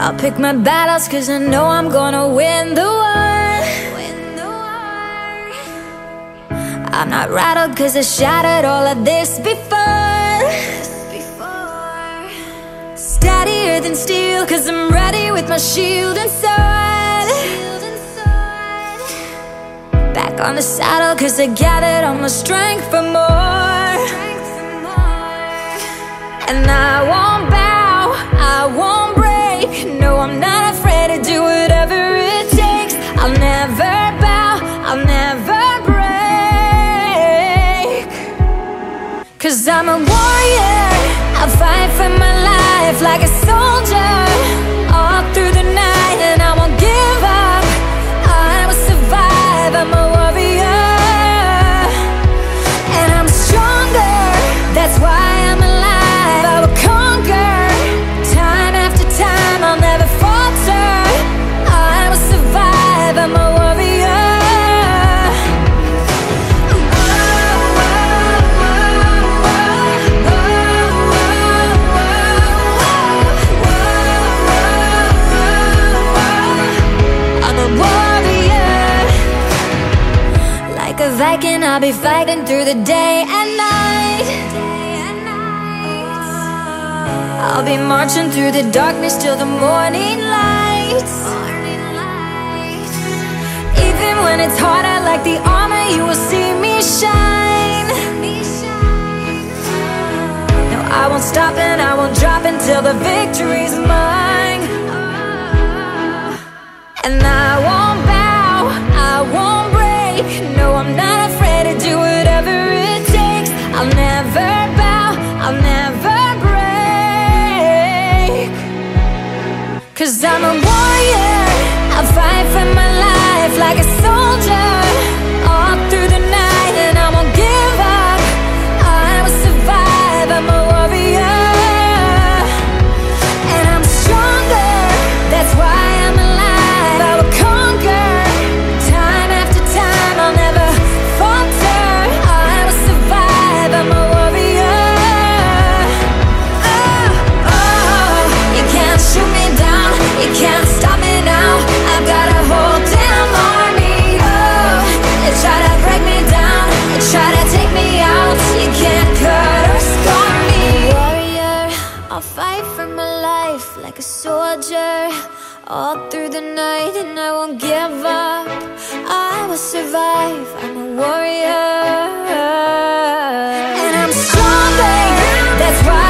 I'll pick my battles cause I know I'm gonna win the war. I'm not rattled cause I shattered all of this before. Steadier than steel cause I'm ready with my shield and sword. Back on the saddle cause I gathered all my strength for more. And I won't bow, I won't break. No, I'm not afraid to do whatever it takes. I'll never bow, I'll never break. Cause I'm a warrior, I'll fight for my life like a soldier. All through the night and I won't give up. I will survive, I'm a warrior. And I'm stronger, that's why I'm alive. I will conquer, time after time, I'll never falter. I will survive, I'm a warrior. I'm a warrior. Like a Viking, I'll be fighting through the day and night. I'll be marching through the darkness till the morning light. Even when it's harder, like the armor, you will see me shine. No, I won't stop and I won't drop until the victory's mine. And I won't bow, I won't break. No, I'm not afraid to do whatever it takes. I'll never bow, I'll never break. Cause I'm a warrior, I'll fight for my life like a soldier. All through the night and I won't give up. I will survive, I'm a warrior. And I'm stronger, that's why I'm alive. I will conquer, time after time, I'll never falter. I will survive, I'm a warrior. Oh, oh, you can't shoot me down, you can't stop me now. I've got a whole damn army. Oh, you try to break me down, you try to take me out. You can't cut or scar me. Warrior, I'll fight for my life like a soldier. All through the night and I won't give up. I will survive, I'm a warrior. And I'm stronger, that's why